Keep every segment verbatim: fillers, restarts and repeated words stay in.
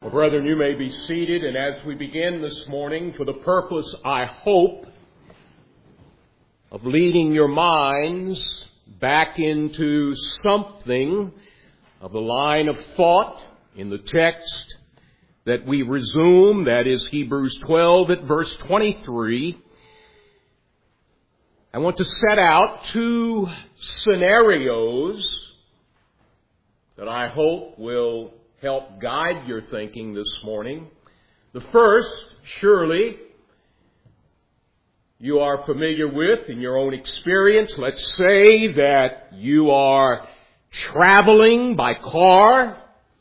Well, brethren, you may be seated, and as we begin this morning, for the purpose, I hope, of leading your minds back into something of the line of thought in the text that we resume, that is Hebrews twelve at verse twenty-three, I want to set out two scenarios that I hope will help guide your thinking this morning. The first, surely, you are familiar with in your own experience. Let's say that you are traveling by car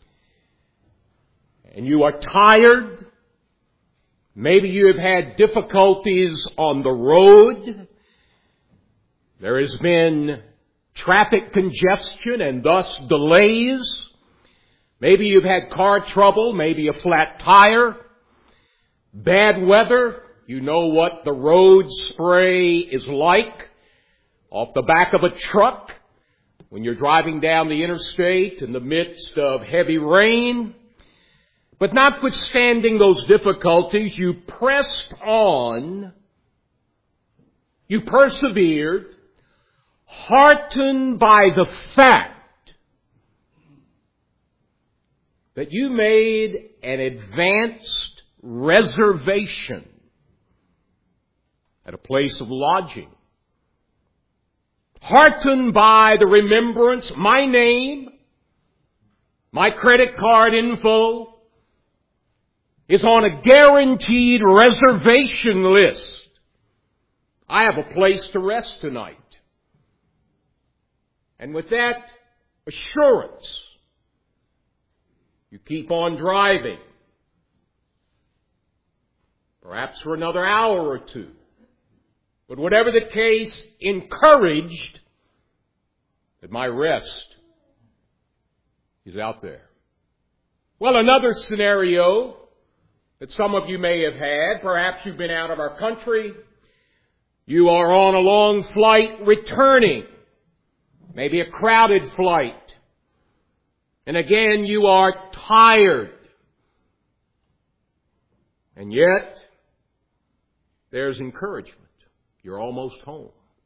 and you are tired. Maybe you have had difficulties on the road. There has been traffic congestion and thus delays. Maybe you've had car trouble, maybe a flat tire, bad weather. You know what the road spray is like off the back of a truck when you're driving down the interstate in the midst of heavy rain. But notwithstanding those difficulties, you pressed on, you persevered, heartened by the fact that you made an advanced reservation at a place of lodging. Heartened by the remembrance, my name, my credit card info is on a guaranteed reservation list. I have a place to rest tonight. And with that assurance, you keep on driving, perhaps for another hour or two. But whatever the case, encouraged that my rest is out there. Well, another scenario that some of you may have had, perhaps you've been out of our country, you are on a long flight returning, maybe a crowded flight. And again, you are tired. And yet, there's encouragement. You're almost home.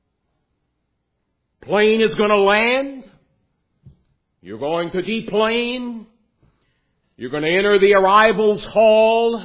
Plane is going to land. You're going to deplane. You're going to enter the arrivals hall.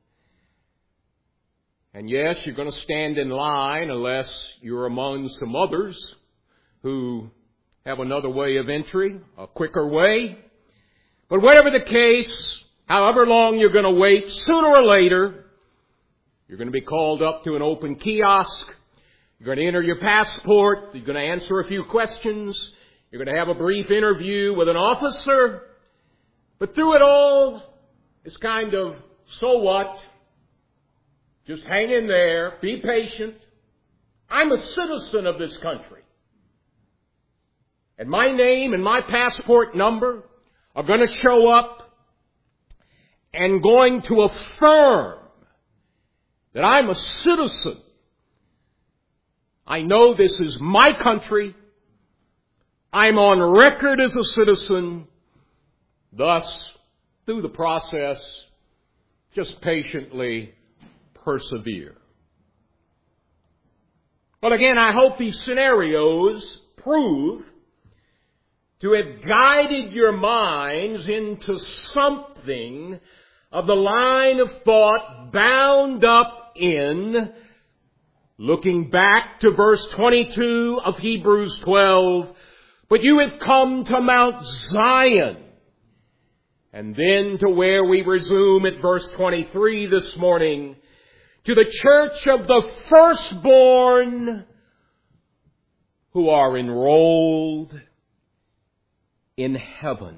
And yes, you're going to stand in line unless you're among some others who have another way of entry, a quicker way. But whatever the case, however long you're going to wait, sooner or later, you're going to be called up to an open kiosk. You're going to enter your passport. You're going to answer a few questions. You're going to have a brief interview with an officer. But through it all, it's kind of, so what? Just hang in there. Be patient. I'm a citizen of this country. And my name and my passport number are going to show up and going to affirm that I'm a citizen. I know this is my country. I'm on record as a citizen. Thus, through the process, just patiently persevere. But again, I hope these scenarios prove to have guided your minds into something of the line of thought bound up in looking back to verse twenty-two of Hebrews twelve. But you have come to Mount Zion. And then to where we resume at verse twenty-three this morning, to the church of the firstborn who are enrolled in heaven.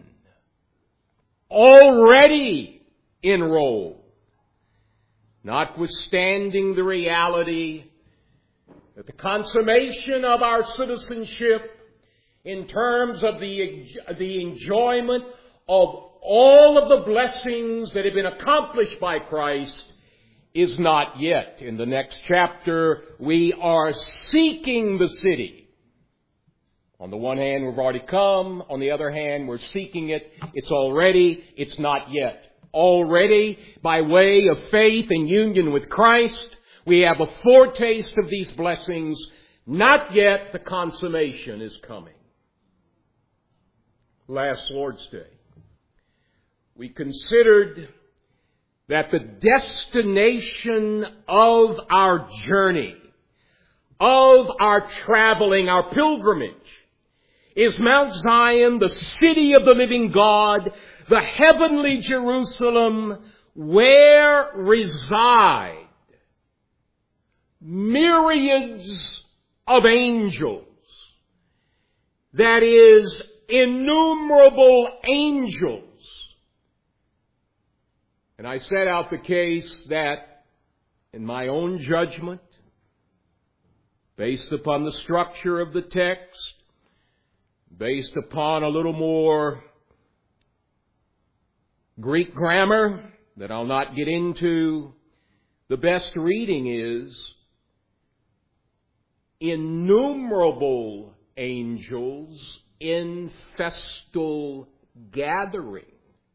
Already enrolled. Notwithstanding the reality that the consummation of our citizenship in terms of the, the enjoyment of all of the blessings that have been accomplished by Christ is not yet. In the next chapter, we are seeking the city. On the one hand, we've already come. On the other hand, we're seeking it. It's already, it's not yet. already by way of faith and union with Christ. We have a foretaste of these blessings. Not yet the consummation is coming. Last Lord's Day, we considered that the destination of our journey, of our traveling, our pilgrimage, is Mount Zion, the city of the living God, the heavenly Jerusalem, where reside myriads of angels. That is, innumerable angels. And I set out the case that, in my own judgment, based upon the structure of the text, based upon a little more Greek grammar that I'll not get into, the best reading is innumerable angels in festal gathering,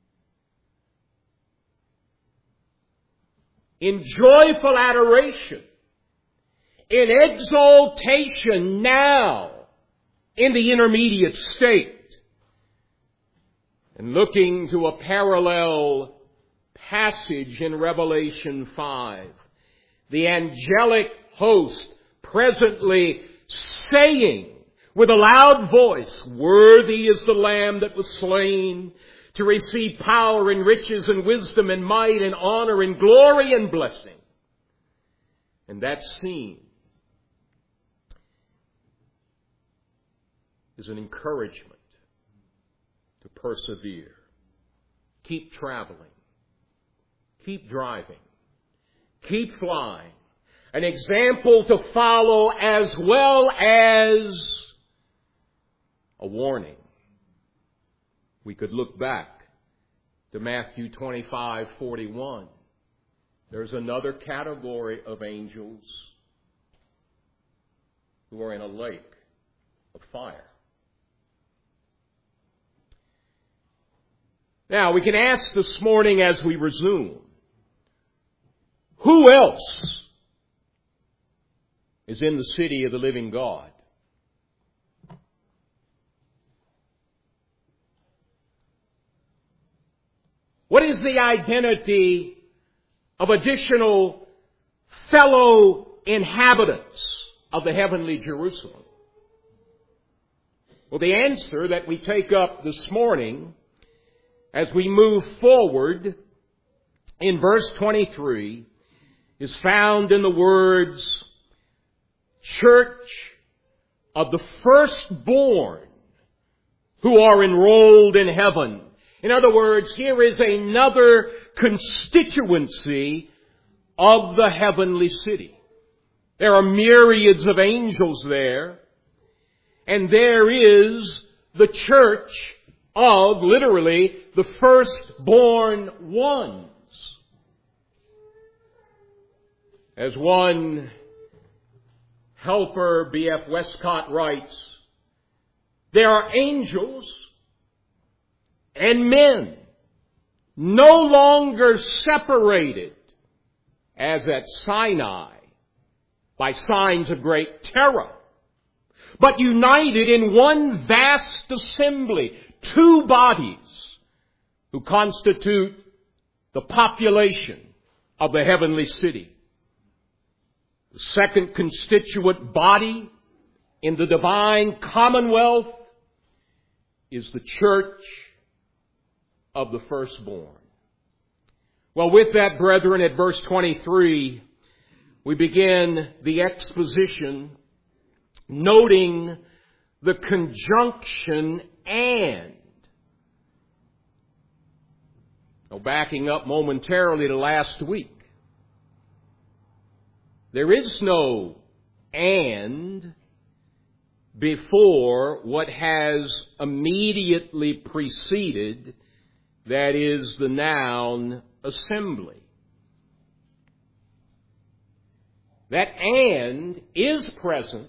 in joyful adoration, in exaltation now in the intermediate state. And looking to a parallel passage in Revelation five, the angelic host presently saying with a loud voice, "Worthy is the Lamb that was slain to receive power and riches and wisdom and might and honor and glory and blessing." And that scene is an encouragement to persevere. Keep traveling. Keep driving. Keep flying. An example to follow as well as a warning. We could look back to Matthew twenty-five forty-one. There's another category of angels who are in a lake of fire. Now, we can ask this morning as we resume, who else is in the city of the living God? What is the identity of additional fellow inhabitants of the heavenly Jerusalem? Well, the answer that we take up this morning as we move forward in verse twenty-three is found in the words, "Church of the firstborn who are enrolled in heaven." In other words, here is another constituency of the heavenly city. There are myriads of angels there, and there is the church of, literally, the firstborn ones. As one helper, B F Westcott, writes, there are angels and men no longer separated as at Sinai by signs of great terror, but united in one vast assembly, two bodies who constitute the population of the heavenly city. The second constituent body in the divine commonwealth is the church of the firstborn. Well, with that, brethren, at verse twenty-three, we begin the exposition noting the conjunction "and." Now, backing up momentarily to last week, there is no "and" before what has immediately preceded, that is the noun assembly. That "and" is present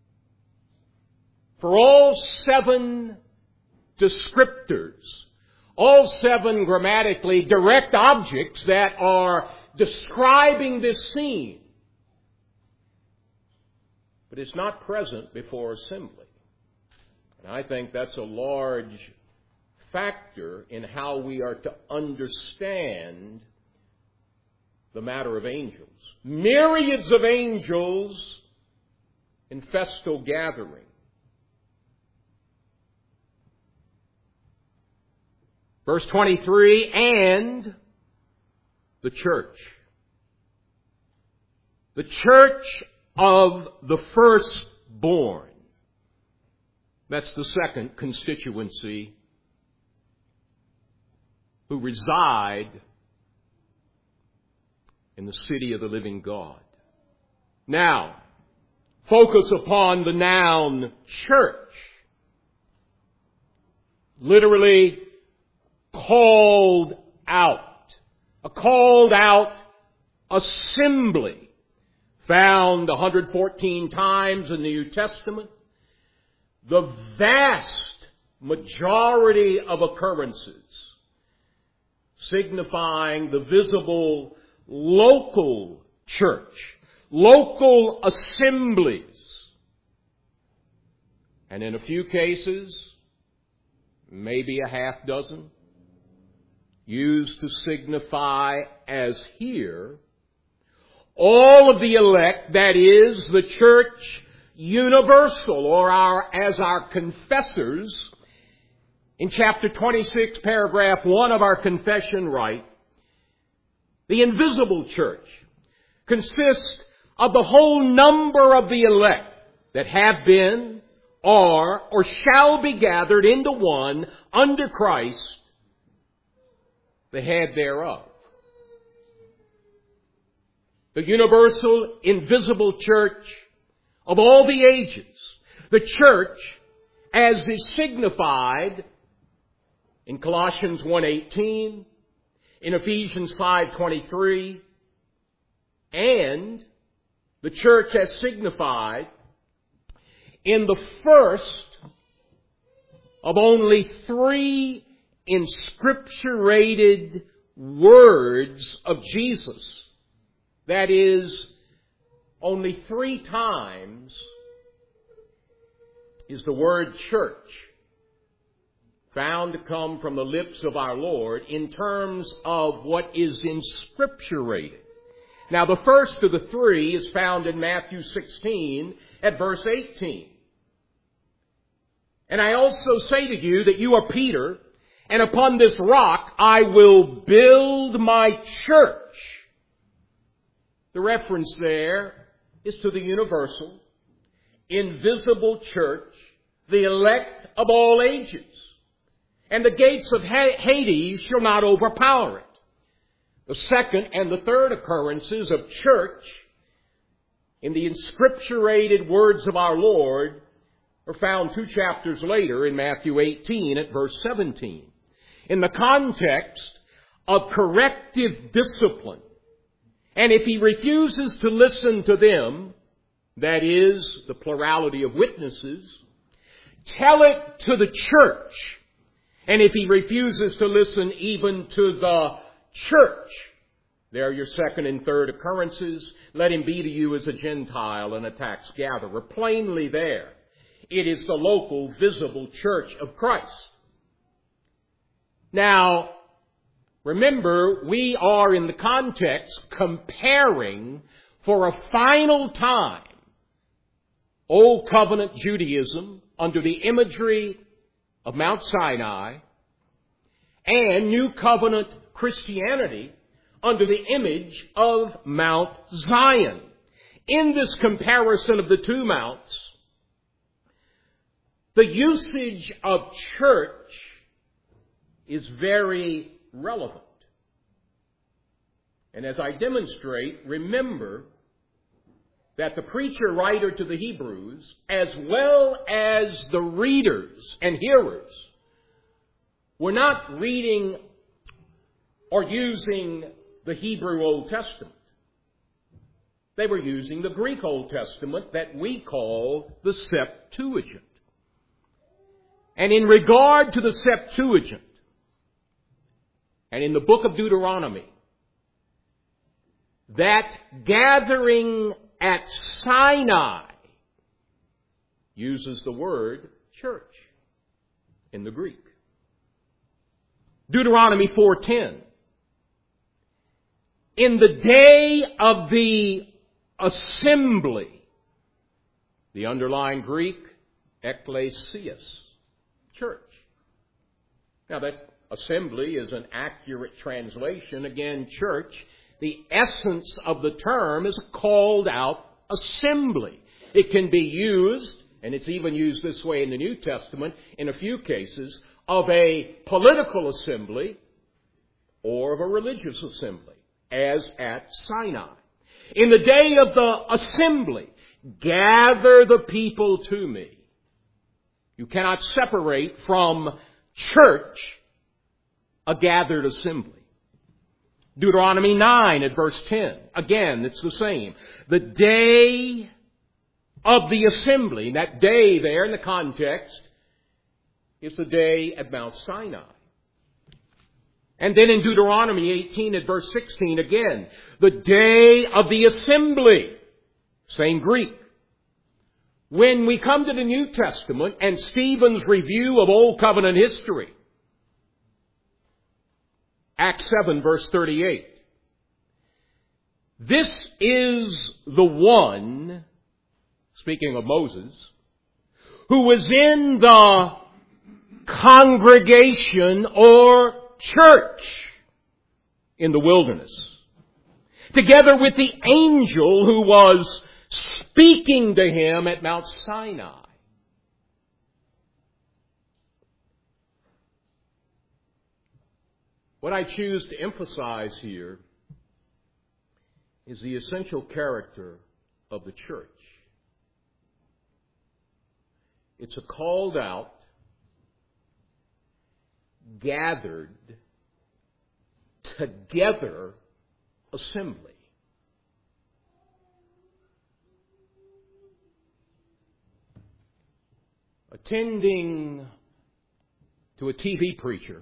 for all seven descriptors All seven grammatically direct objects that are describing this scene. But it's not present before assembly. And I think that's a large factor in how we are to understand the matter of angels. Myriads of angels in festal gathering. Verse twenty-three, and the church. The church of the firstborn. That's the second constituency who reside in the city of the living God. Now, focus upon the noun church. Literally, called out. A called out assembly. Found one hundred fourteen times in the New Testament. The vast majority of occurrences signifying the visible local church, local assemblies. And in a few cases, maybe a half dozen, used to signify, as here, all of the elect, that is, the church universal, or our, as our confessors, in chapter twenty-six, paragraph one of our confession rite, the invisible church consists of the whole number of the elect that have been, are, or shall be gathered into one under Christ, the head thereof. The universal, invisible church of all the ages. The church, as is signified in Colossians one eighteen, in Ephesians five twenty-three, and the church as signified in the first of only three inscripturated words of Jesus. That is, only three times is the word church found to come from the lips of our Lord in terms of what is inscripturated. Now, the first of the three is found in Matthew sixteen at verse eighteen. And I also say to you that you are Peter, and upon this rock I will build my church. The reference there is to the universal, invisible church, the elect of all ages. And the gates of Hades shall not overpower it. The second and the third occurrences of church in the inscripturated words of our Lord are found two chapters later in Matthew eighteen at verse seventeen. In the context of corrective discipline. And if he refuses to listen to them, that is, the plurality of witnesses, tell it to the church. And if he refuses to listen even to the church, there are your second and third occurrences. Let him be to you as a Gentile and a tax gatherer. Plainly there, it is the local, visible church of Christ. Now, remember, we are in the context comparing for a final time Old Covenant Judaism under the imagery of Mount Sinai and New Covenant Christianity under the image of Mount Zion. In this comparison of the two mounts, the usage of church is very relevant. And as I demonstrate, remember that the preacher writer to the Hebrews, as well as the readers and hearers, were not reading or using the Hebrew Old Testament. They were using the Greek Old Testament that we call the Septuagint. And in regard to the Septuagint, and in the book of Deuteronomy that gathering at Sinai uses the word church in the Greek. Deuteronomy four ten. In the day of the assembly, the underlying Greek, ekklesis, church. Now that assembly is an accurate translation. Again, church, the essence of the term is a called out assembly. It can be used, and it's even used this way in the New Testament in a few cases, of a political assembly or of a religious assembly, as at Sinai. In the day of the assembly, gather the people to me. You cannot separate from church a gathered assembly. Deuteronomy nine at verse ten. Again, it's the same. The day of the assembly. And that day there in the context is the day at Mount Sinai. And then in Deuteronomy eighteen at verse sixteen again. The day of the assembly. Same Greek. When we come to the New Testament and Stephen's review of Old Covenant history, Acts seven verse thirty-eight. This is the one, speaking of Moses, who was in the congregation or church in the wilderness, together with the angel who was speaking to him at Mount Sinai. What I choose to emphasize here is the essential character of the church. It's a called out, gathered, together assembly. Attending to a T V preacher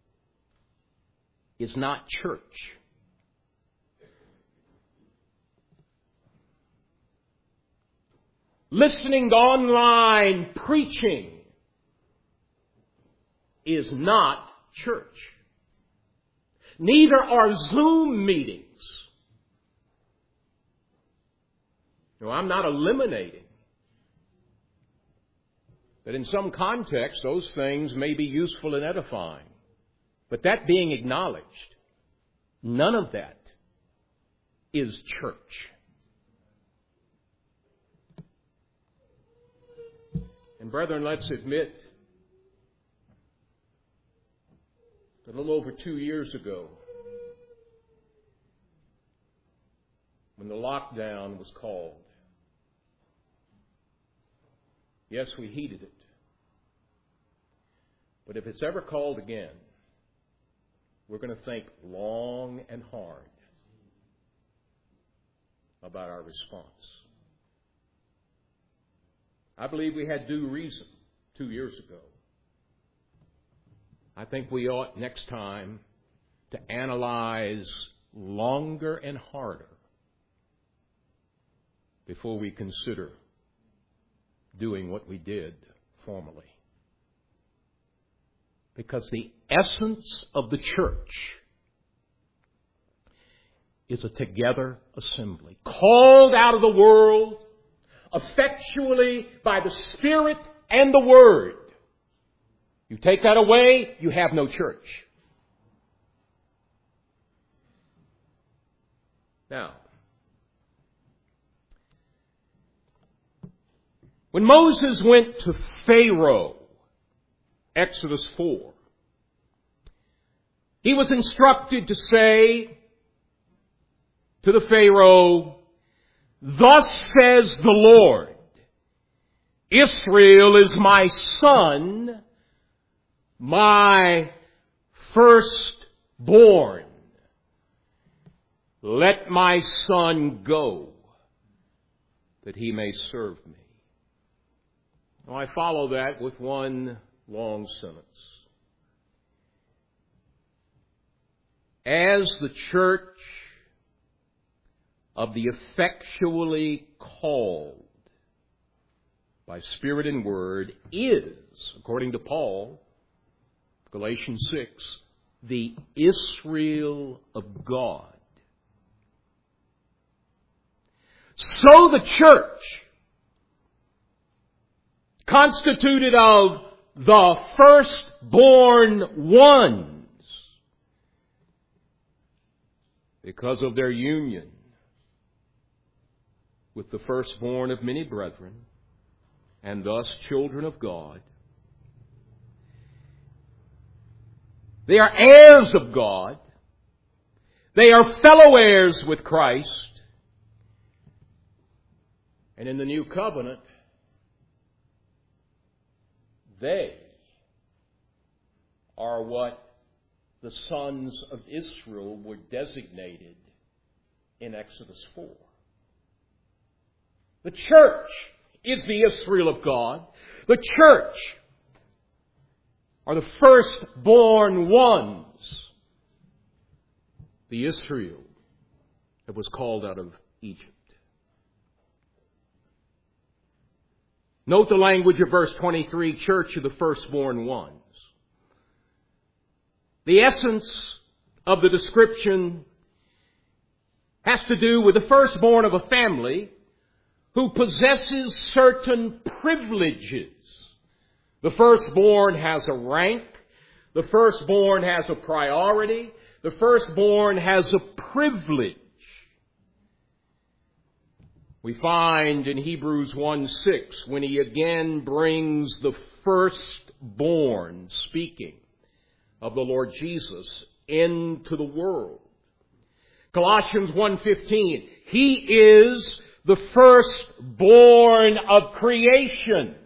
is not church. Listening to online preaching is not church. Neither are Zoom meetings. No, I'm not eliminating that in some context those things may be useful and edifying. But that being acknowledged, none of that is church. And brethren, let's admit that a little over two years ago, when the lockdown was called, yes, we heeded it. But if it's ever called again, we're going to think long and hard about our response. I believe we had due reason two years ago. I think we ought next time to analyze longer and harder before we consider doing what we did formerly. Because the essence of the church is a together assembly, called out of the world effectually by the Spirit and the Word. You take that away, you have no church. Now, when Moses went to Pharaoh, Exodus four, he was instructed to say to the Pharaoh, "Thus says the Lord, Israel is my son, my firstborn. Let my son go, that he may serve me." Now I follow that with one long sentence. as the church of the effectually called by Spirit and Word is, according to Paul, Galatians six, the Israel of God. So the church, constituted of the firstborn ones, because of their union with the firstborn of many brethren, and thus children of God, they are heirs of God. They are fellow heirs with Christ. And in the new covenant, they are what the sons of Israel were designated in Exodus four. The church is the Israel of God. The church are the firstborn ones, the Israel that was called out of Egypt. Note the language of verse twenty-three, church of the firstborn ones. The essence of the description has to do with the firstborn of a family who possesses certain privileges. The firstborn has a rank. The firstborn has a priority. The firstborn has a privilege. We find in Hebrews one six, when he again brings the firstborn, speaking of the Lord Jesus, into the world. Colossians one fifteen, he is the firstborn of creation.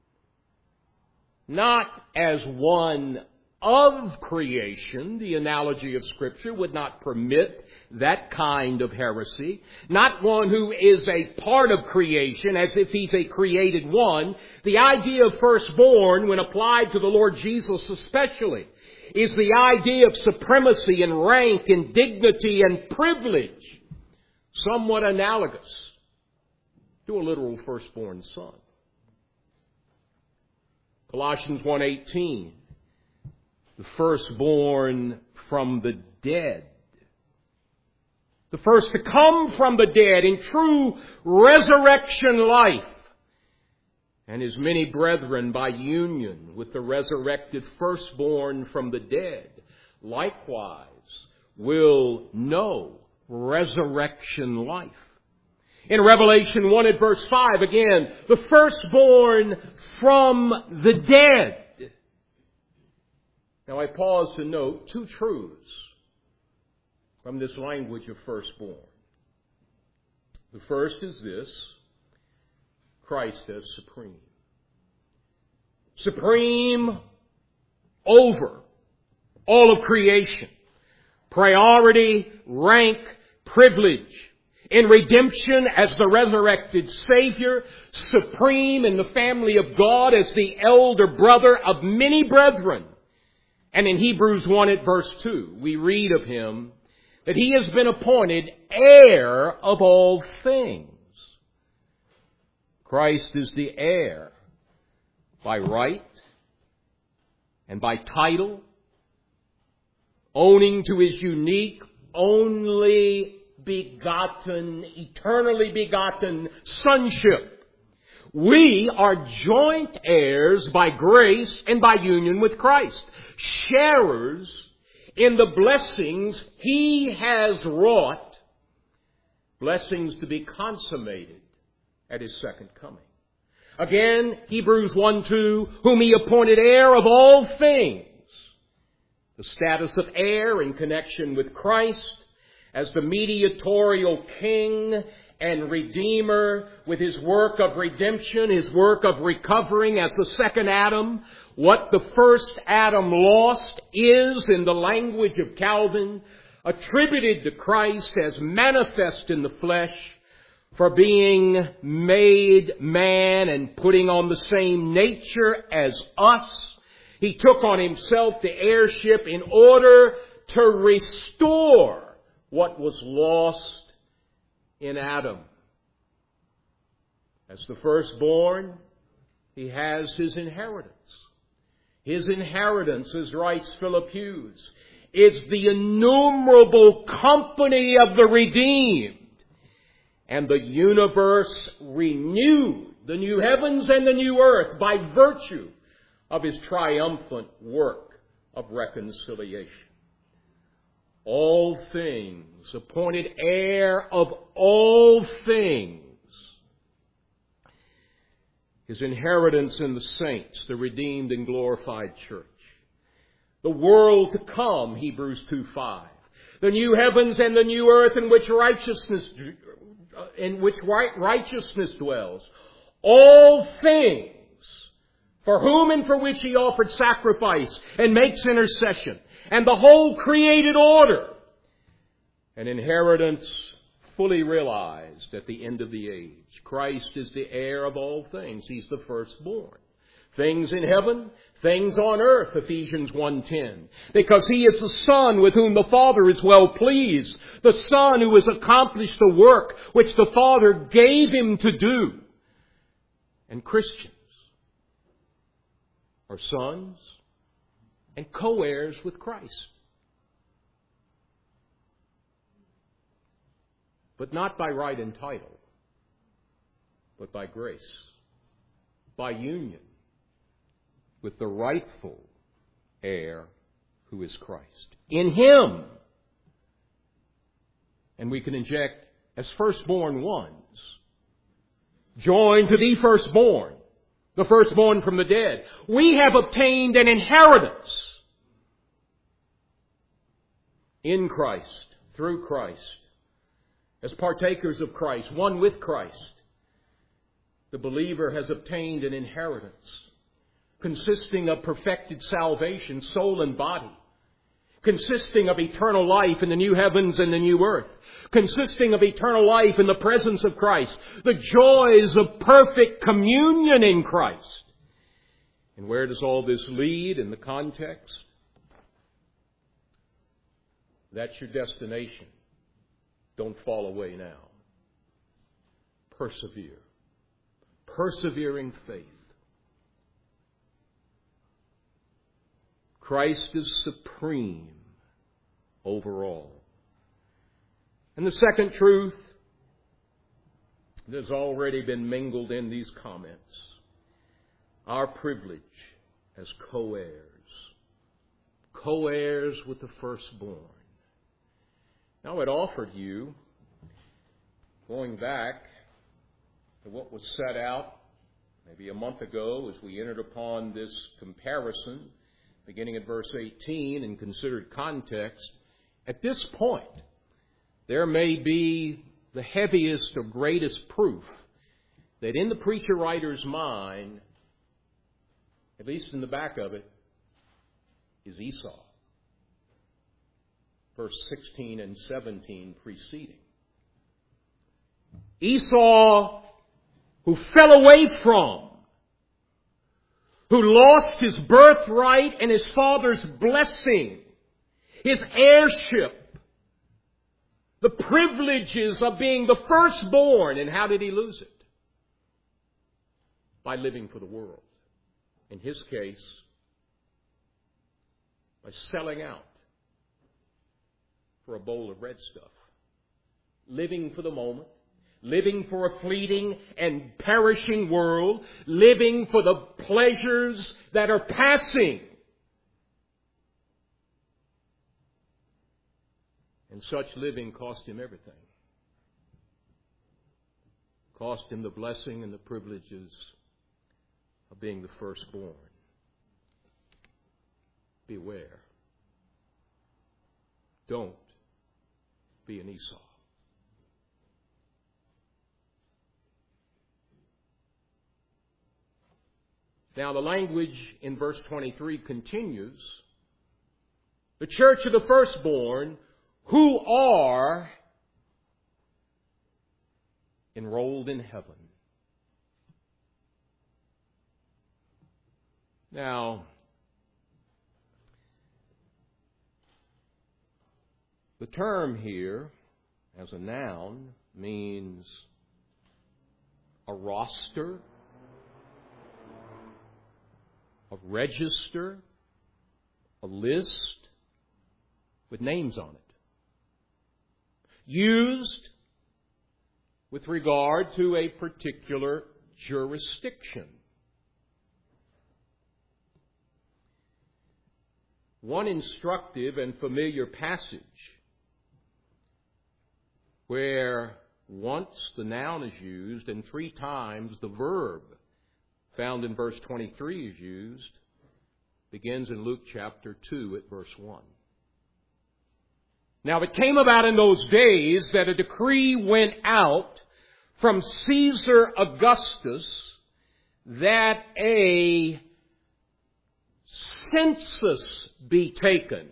Not as one of creation. The analogy of Scripture would not permit that kind of heresy. Not one who is a part of creation, as if he's a created one. The idea of firstborn, when applied to the Lord Jesus especially, is the idea of supremacy and rank and dignity and privilege, somewhat analogous to a literal firstborn son. Colossians one eighteen, the firstborn from the dead. The first to come from the dead in true resurrection life. And his many brethren by union with the resurrected firstborn from the dead likewise will know resurrection life. In Revelation one at verse five, again, the firstborn from the dead. Now I pause to note two truths from this language of firstborn. The first is this: Christ as supreme. Supreme over all of creation. Priority, rank, privilege. In redemption as the resurrected Savior. Supreme in the family of God as the elder brother of many brethren. And in Hebrews one at verse two, we read of him that he has been appointed heir of all things. Christ is the heir by right and by title, owning to his unique, only begotten, eternally begotten sonship. We are joint heirs by grace and by union with Christ, sharers in the blessings he has wrought, blessings to be consummated at his second coming. Again, Hebrews one two, whom he appointed heir of all things. The status of heir in connection with Christ as the mediatorial king and redeemer with his work of redemption, his work of recovering as the second Adam. What the first Adam lost is, in the language of Calvin, attributed to Christ as manifest in the flesh, for being made man and putting on the same nature as us. He took on himself the heirship in order to restore what was lost in Adam. As the firstborn, he has his inheritance. His inheritance, as writes Philip Hughes, is the innumerable company of the redeemed, and the universe renewed, the new heavens and the new earth, by virtue of his triumphant work of reconciliation. All things, appointed heir of all things, his inheritance in the saints, the redeemed and glorified church. The world to come, Hebrews two five. The new heavens and the new earth in which righteousness, in which righteousness dwells. All things for whom and for which he offered sacrifice and makes intercession. And the whole created order. An inheritance fully realized at the end of the age. Christ is the heir of all things. He's the firstborn. Things in heaven, things on earth, Ephesians one ten. Because he is the Son with whom the Father is well pleased. The Son who has accomplished the work which the Father gave him to do. And Christians are sons and co-heirs with Christ. But not by right and title, but by grace, by union with the rightful heir who is Christ. In him, and we can inject as firstborn ones, joined to the firstborn, the firstborn from the dead, we have obtained an inheritance in Christ, through Christ, as partakers of Christ, one with Christ. The believer has obtained an inheritance consisting of perfected salvation, soul and body, consisting of eternal life in the new heavens and the new earth, consisting of eternal life in the presence of Christ, the joys of perfect communion in Christ. And where does all this lead in the context? That's your destination. Don't fall away now. Persevere. Persevering faith. Christ is supreme over all. And the second truth that has already been mingled in these comments, our privilege as co-heirs. Co-heirs with the firstborn. Now, it offered you, going back to what was set out maybe a month ago as we entered upon this comparison, beginning at verse eighteen and considered context, at this point, there may be the heaviest or greatest proof that in the preacher-writer's mind, at least in the back of it, is Esau. Verse sixteen and seventeen preceding. Esau, who fell away from, who lost his birthright and his father's blessing, his heirship, the privileges of being the firstborn. And how did he lose it? By living for the world. In his case, by selling out for a bowl of red stuff. Living for the moment. Living for a fleeting and perishing world. Living for the pleasures that are passing. And such living cost him everything. Cost him the blessing and the privileges of being the firstborn. Beware. Don't be an Esau. Now the language in verse twenty-three continues. The church of the firstborn who are enrolled in heaven. Now, The term here, as a noun, means a roster, a register, a list with names on it. Used with regard to a particular jurisdiction. One instructive and familiar passage where once the noun is used and three times the verb found in verse twenty-three is used begins in Luke chapter two at verse one. Now it came about in those days that a decree went out from Caesar Augustus that a census be taken.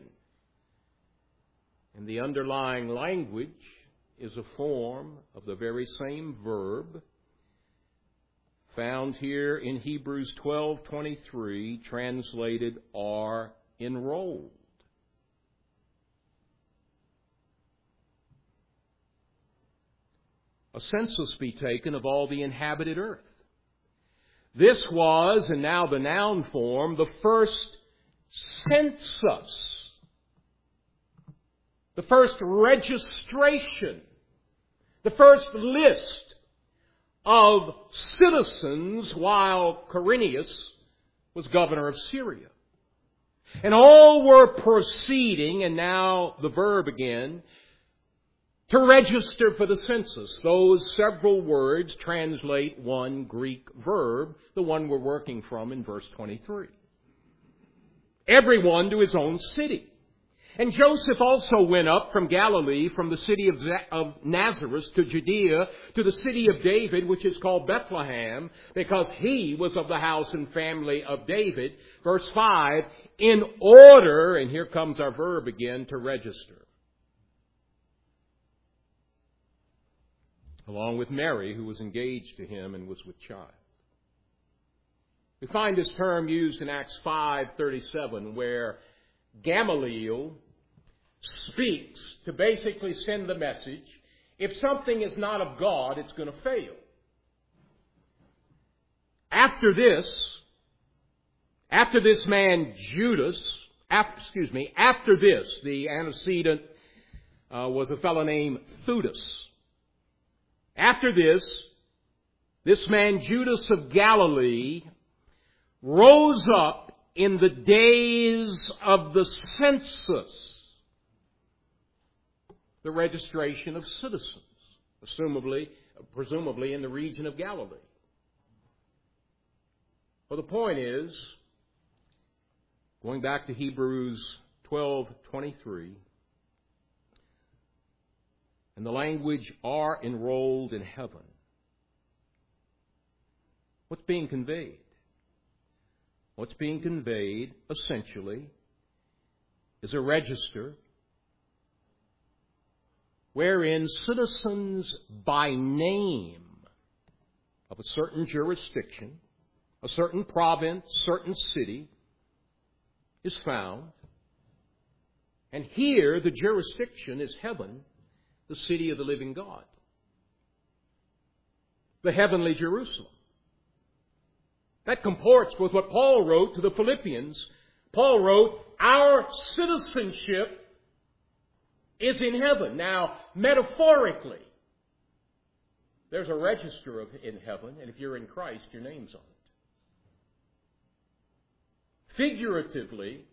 And the underlying language is a form of the very same verb found here in Hebrews twelve twenty-three, translated are enrolled. A census be taken of all the inhabited earth. This was, and now the noun form, the first census, the first registration, the first list of citizens while Quirinius was governor of Syria. And all were proceeding, and now the verb again, to register for the census. Those several words translate one Greek verb, the one we're working from in verse twenty-three. Everyone to his own city. And Joseph also went up from Galilee, from the city of, of Nazareth to Judea, to the city of David, which is called Bethlehem, because he was of the house and family of David. Verse five, in order, and here comes our verb again, to register. Along with Mary, who was engaged to him and was with child. We find this term used in Acts five thirty-seven, where Gamaliel speaks to basically send the message, if something is not of God, it's going to fail. After this, after this man Judas, after, excuse me, after this, the antecedent uh, was a fellow named Theudas. After this, this man Judas of Galilee rose up in the days of the census, the registration of citizens, assumably, presumably in the region of Galilee. Well, the point is, going back to Hebrews twelve twenty-three, and the language are enrolled in heaven. What's being conveyed? What's being conveyed, essentially, is a register wherein citizens by name of a certain jurisdiction, a certain province, certain city, is found. And here, the jurisdiction is heaven, the city of the living God, the heavenly Jerusalem. That comports with what Paul wrote to the Philippians. Paul wrote, our citizenship is in heaven. Now, metaphorically, there's a register of in heaven, and if you're in Christ, your name's on it. Figuratively,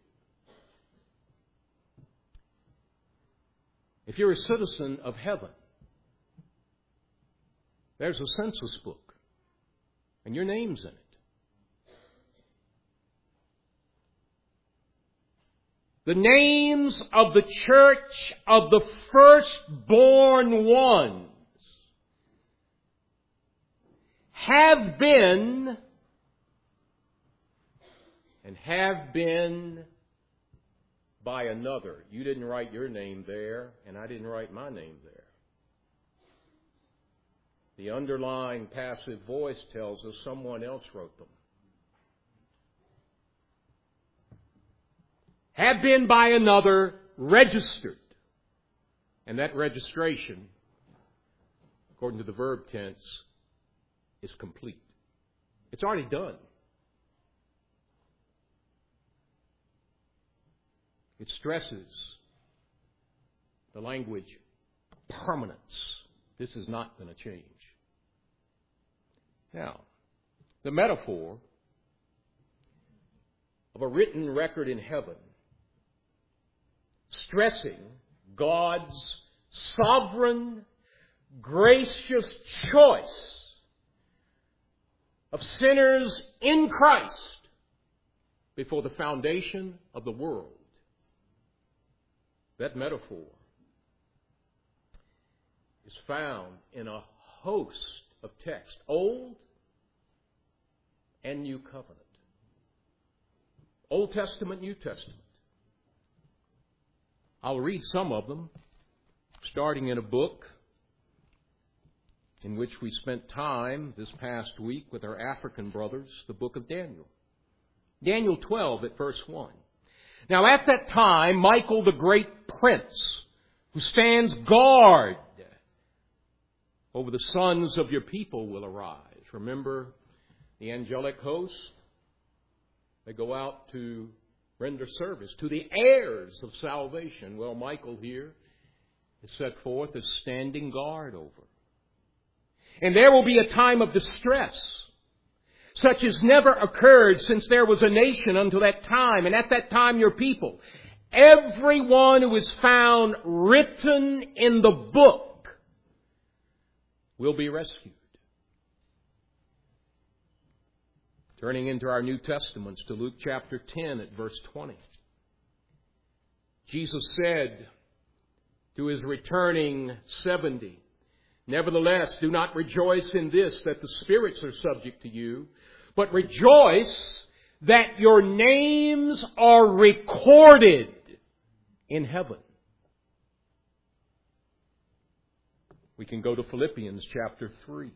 if you're a citizen of heaven, there's a census book, and your name's in it. The names of the church of the firstborn ones have been and have been by another. You didn't write your name there, and I didn't write my name there. The underlying passive voice tells us someone else wrote them. Have been by another registered. And that registration, according to the verb tense, is complete. It's already done. It stresses the language permanence. This is not going to change. Now, the metaphor of a written record in heaven stressing God's sovereign, gracious choice of sinners in Christ before the foundation of the world. That metaphor is found in a host of texts, Old and New Covenant. Old Testament, New Testament. I'll read some of them, starting in a book in which we spent time this past week with our African brothers, the book of Daniel. Daniel twelve at verse one. Now at that time, Michael the great prince, who stands guard over the sons of your people, will arise. Remember the angelic host? They go out to render service to the heirs of salvation. Well, Michael here is set forth as standing guard over. And there will be a time of distress, such as never occurred since there was a nation until that time. And at that time your people, everyone who is found written in the book, will be rescued. Turning into our New Testaments to Luke chapter ten at verse twenty. Jesus said to his returning seventy, "Nevertheless, do not rejoice in this, that the spirits are subject to you, but rejoice that your names are recorded in heaven." We can go to Philippians chapter three.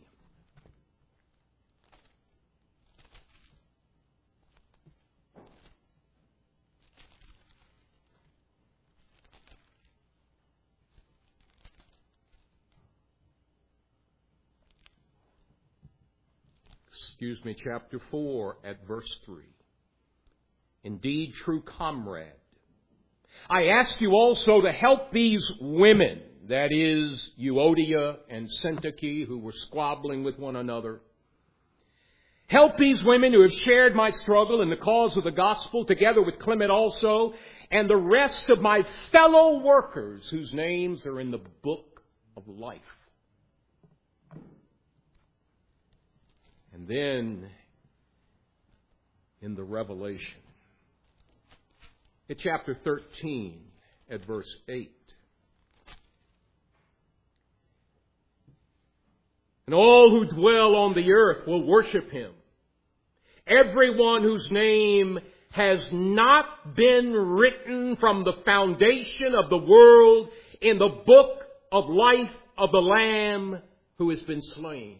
Excuse me, chapter four at verse three. "Indeed, true comrade, I ask you also to help these women," that is, Euodia and Syntyche, who were squabbling with one another. "Help these women who have shared my struggle in the cause of the gospel, together with Clement also, and the rest of my fellow workers whose names are in the book of life." And then, in the Revelation, at chapter thirteen, at verse eight. "And all who dwell on the earth will worship him. Everyone whose name has not been written from the foundation of the world in the book of life of the Lamb who has been slain."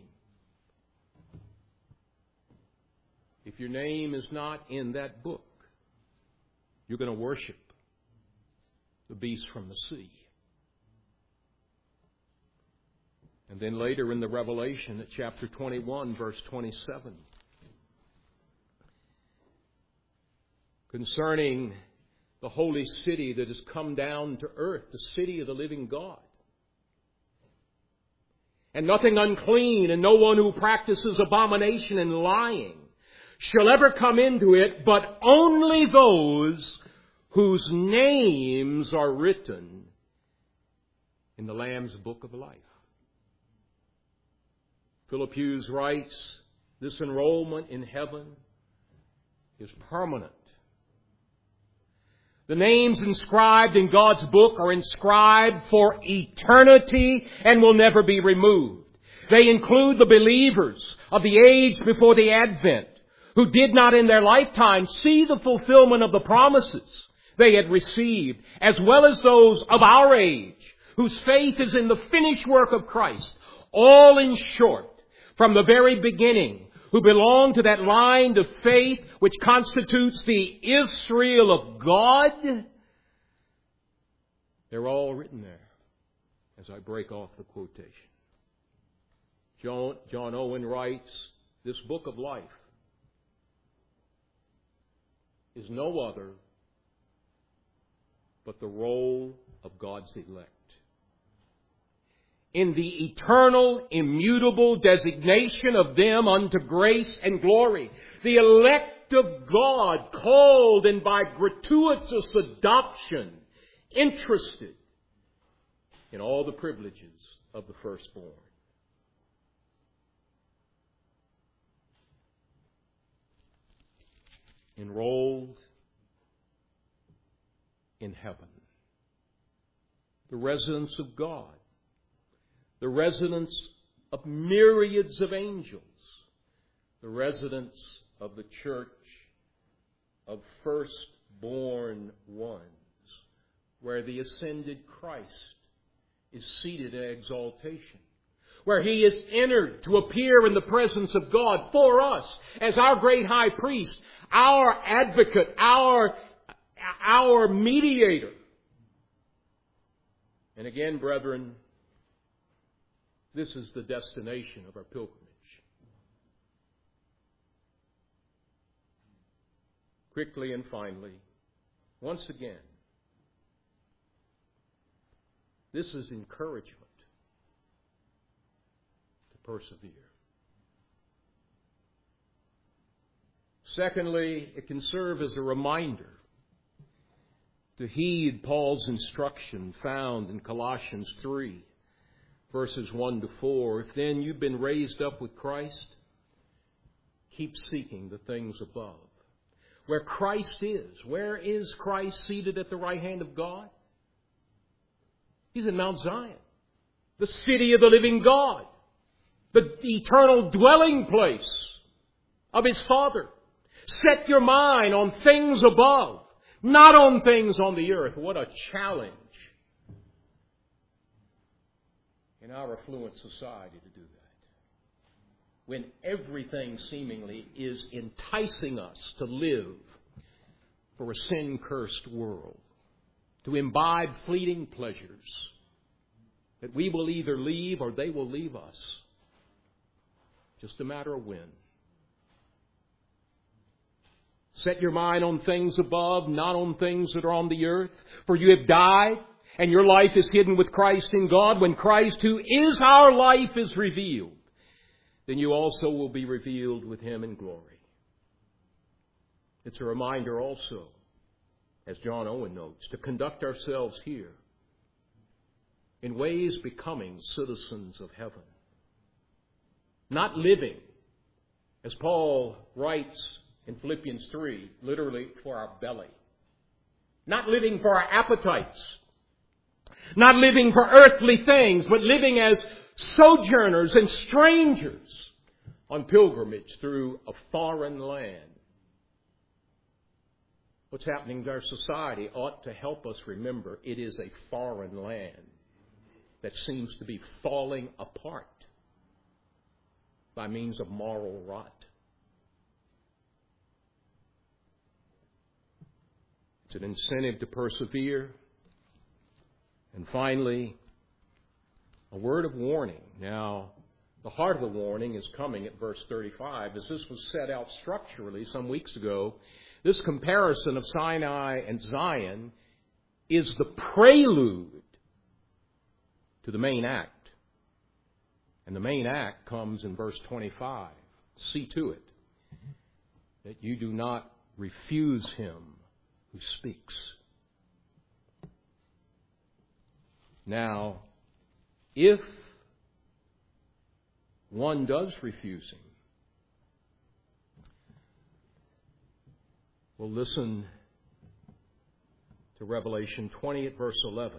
If your name is not in that book, you're going to worship the beast from the sea. And then later in the Revelation at chapter twenty-one, verse twenty-seven, concerning the holy city that has come down to earth, the city of the living God. "And nothing unclean, and no one who practices abomination and lying shall ever come into it, but only those whose names are written in the Lamb's book of life." Philip Hughes writes, this enrollment in heaven is permanent. The names inscribed in God's book are inscribed for eternity and will never be removed. They include the believers of the age before the Advent, who did not in their lifetime see the fulfillment of the promises they had received, as well as those of our age, whose faith is in the finished work of Christ. All, in short, from the very beginning, who belong to that line of faith which constitutes the Israel of God, they're all written there. as I break off the quotation. John, John Owen writes, this book of life is no other but the roll of God's elect. In the eternal, immutable designation of them unto grace and glory, the elect of God, called and by gratuitous adoption, interested in all the privileges of the firstborn. Enrolled in heaven. The residence of God. The residence of myriads of angels. The residence of the church of firstborn ones, where the ascended Christ is seated in exaltation, where He is entered to appear in the presence of God for us as our great high priest, our advocate, our, our mediator. And again, brethren, this is the destination of our pilgrimage. Quickly and finally, once again, this is encouragement to persevere. Secondly, it can serve as a reminder to heed Paul's instruction found in Colossians three, verses one to four. If then you've been raised up with Christ, keep seeking the things above, where Christ is. Where is Christ seated at the right hand of God? He's in Mount Zion, the city of the living God, the eternal dwelling place of His Father. Set your mind on things above, not on things on the earth. What a challenge in our affluent society to do that, when everything seemingly is enticing us to live for a sin-cursed world, to imbibe fleeting pleasures that we will either leave or they will leave us. Just a matter of when. Set your mind on things above, not on things that are on the earth. For you have died, and your life is hidden with Christ in God. When Christ, who is our life, is revealed, then you also will be revealed with Him in glory. It's a reminder also, as John Owen notes, to conduct ourselves here in ways becoming citizens of heaven. Not living, as Paul writes in Philippians three, literally for our belly. Not living for our appetites. Not living for earthly things, but living as sojourners and strangers on pilgrimage through a foreign land. What's happening to our society ought to help us remember it is a foreign land that seems to be falling apart by means of moral rot. It's an incentive to persevere. And finally, a word of warning. Now, the heart of the warning is coming at verse thirty-five. As this was set out structurally some weeks ago, this comparison of Sinai and Zion is the prelude to the main act. And the main act comes in verse twenty-five. See to it that you do not refuse Him who speaks. Now, if one does refuse Him, well, listen to Revelation twenty at verse eleven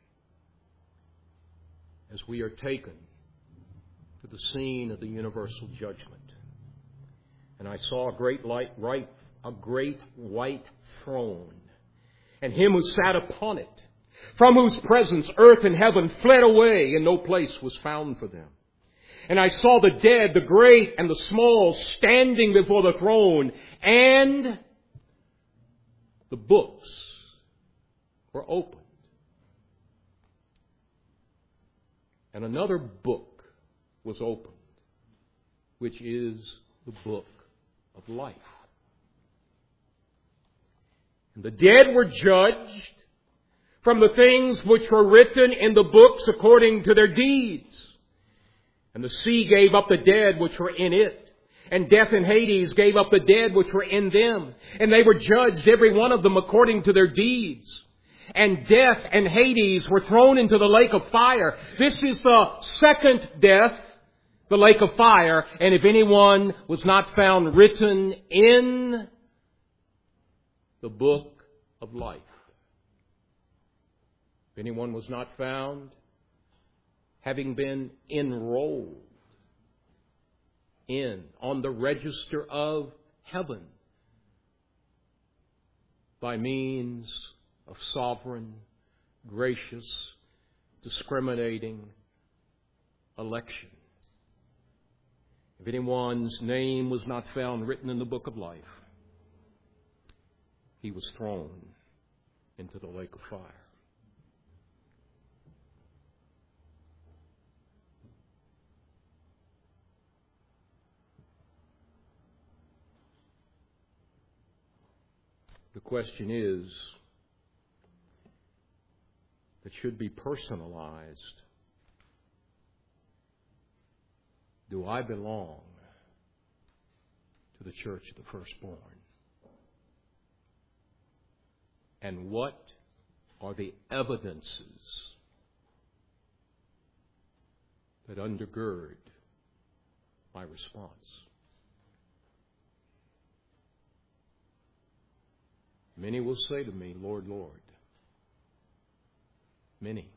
as we are taken to the scene of the universal judgment. And I saw a great light, right, a great white throne, and Him who sat upon it, from whose presence earth and heaven fled away, and no place was found for them. And I saw the dead, the great and the small, standing before the throne, and the books were opened. and another book was opened, which is the book of life. And the dead were judged from the things which were written in the books according to their deeds. And the sea gave up the dead which were in it. And death and Hades gave up the dead which were in them. And they were judged, every one of them, according to their deeds. And death and Hades were thrown into the lake of fire. This is the second death, the lake of fire. And if anyone was not found written in the book of life, if anyone was not found having been enrolled in, on the register of heaven, by means of sovereign, gracious, discriminating election. If anyone's name was not found written in the book of life, he was thrown into the lake of fire. The question is, that should be personalized. Do I belong to the church of the firstborn? And what are the evidences that undergird my response? Many will say to me, Lord, Lord. Many.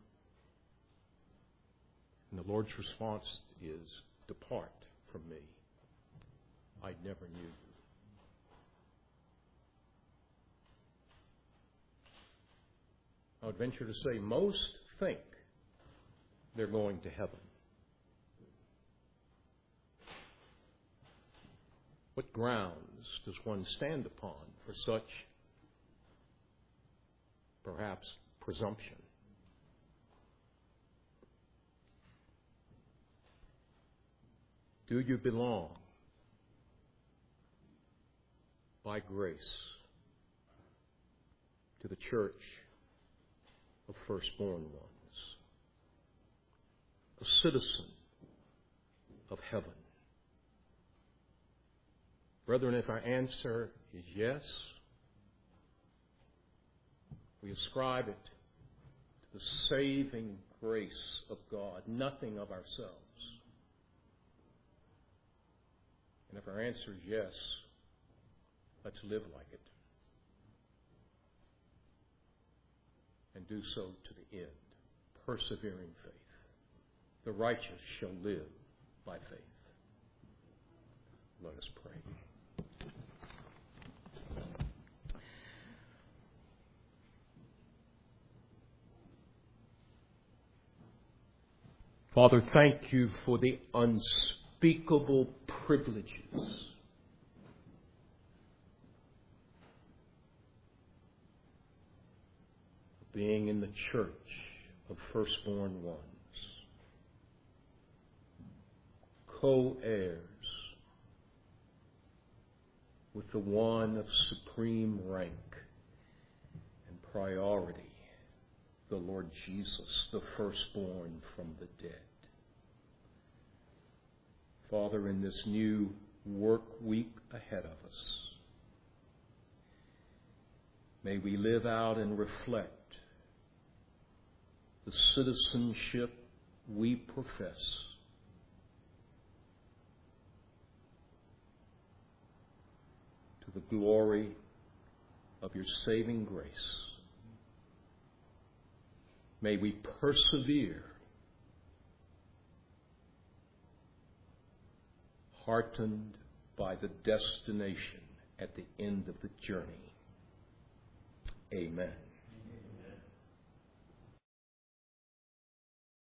And the Lord's response is, depart from me. I never knew you. I would venture to say most think they're going to heaven. What grounds does one stand upon for such, perhaps, presumption? Do you belong by grace to the church of firstborn ones, a citizen of heaven? Brethren, if our answer is yes, we ascribe it to the saving grace of God, nothing of ourselves. And if our answer is yes, let's live like it. And do so to the end. Persevering faith. The righteous shall live by faith. Let us pray. Father, thank you for the unspeakable privileges of being in the church of firstborn ones, co-heirs with the one of supreme rank and priority, the Lord Jesus, the firstborn from the dead. Father, in this new work week ahead of us, may we live out and reflect the citizenship we profess to the glory of your saving grace. May we persevere, heartened by the destination at the end of the journey. Amen.